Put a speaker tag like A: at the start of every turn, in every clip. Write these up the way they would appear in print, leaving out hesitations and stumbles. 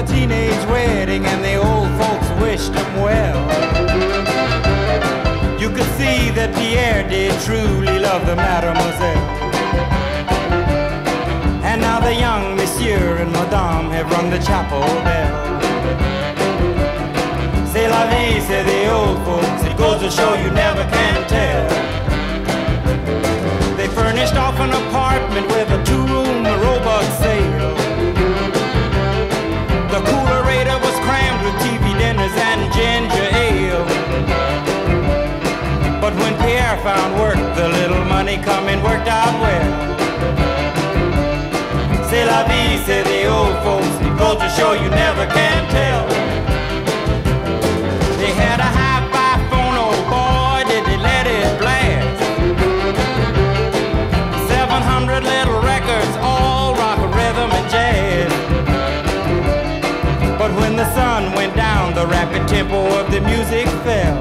A: a teenage wedding and the old folks wished him well. You could see that Pierre did truly love the mademoiselle. And now the young monsieur and madame have rung the chapel bell. C'est la vie, say the old folks, it goes to show you never can tell. They furnished off an apartment with a two-room robot sale. The coolerator was crammed with TV dinners and ginger ale. But when Pierre found work, the little money coming worked out well. C'est la vie, say the old folks, it goes to show you never can tell. They had a hi-fi phone, oh boy, did they let it blast. 700 little records, all rock, rhythm, and jazz. But when the sun went down, the rapid tempo of the music fell.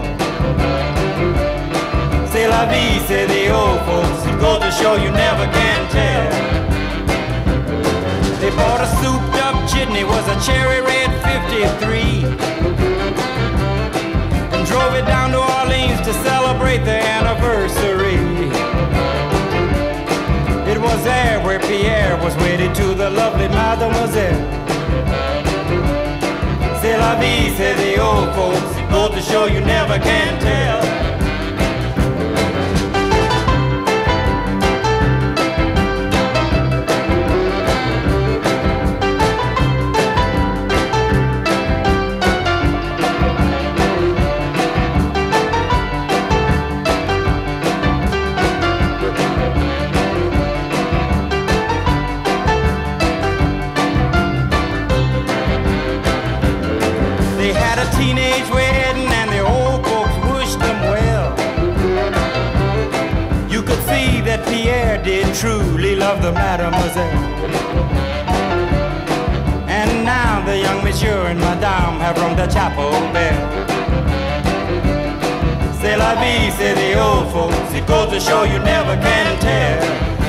A: C'est la vie, say the old folks, it goes to show you never can tell. They bought a souped-up jitney, was a cherry red 53, and drove it down to Orleans to celebrate their anniversary. It was there where Pierre was wedded to the lovely mademoiselle. C'est la vie, say the old folks, it goes to show you never can tell. Teenage wedding and the old folks wished them well. You could see that Pierre did truly love the mademoiselle. And now the young monsieur and madame have rung the chapel bell. C'est la vie, say the old folks, it goes to show you never can tell.